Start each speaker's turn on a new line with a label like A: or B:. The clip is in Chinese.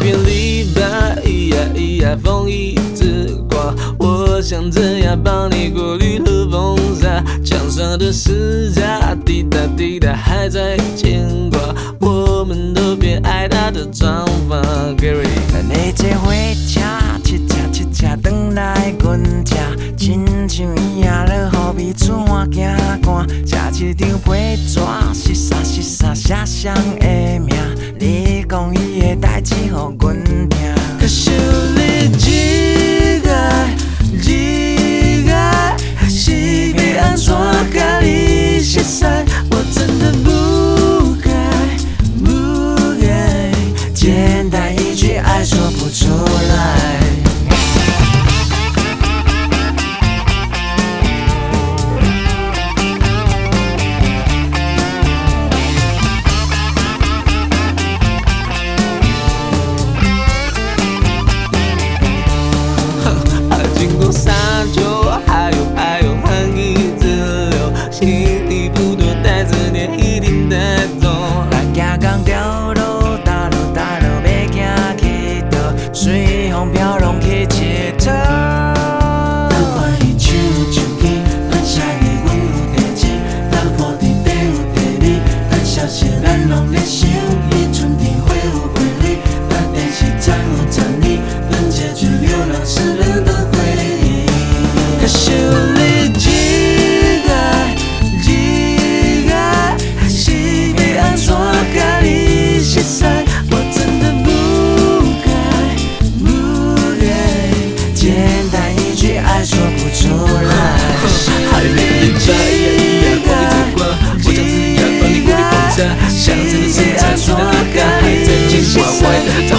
A: 片李白，咿呀咿呀，风一直刮，我想怎样帮你过滤和风沙？墙上的十架，滴答滴答还在牵挂，我们都别爱他的长发。Gary，
B: 你这火车，七车七车转来阮这，亲像伊仔落雨暝出汗惊寒，写一张批纸，湿沙湿沙写上的名，你讲伊的代志，予阮听。
A: 可是你一爱一爱，是要安怎甲你熟悉？我真的不该，
B: 简单一句爱说不出来。
A: 经过沙丘，还有寒意直流，行李不多，带着点一定带走。
B: 来行港掉路，大路要行去倒，随风飘拢去佚佗。
C: 咱看伊唱唱起，咱写的阮有地址，咱铺伫地有地理，咱小写咱拢咧想，伊春天会有回礼，咱电视站有站立，咱解决流浪诗人的回忆。
A: 可是你一爱，是要安怎甲你熟悉？我真的不该，
B: 简单一句爱说不出来。
A: 还有你的风一直刮，我像是要帮你过滤风沙，想真的是残存的离开，还在牵挂，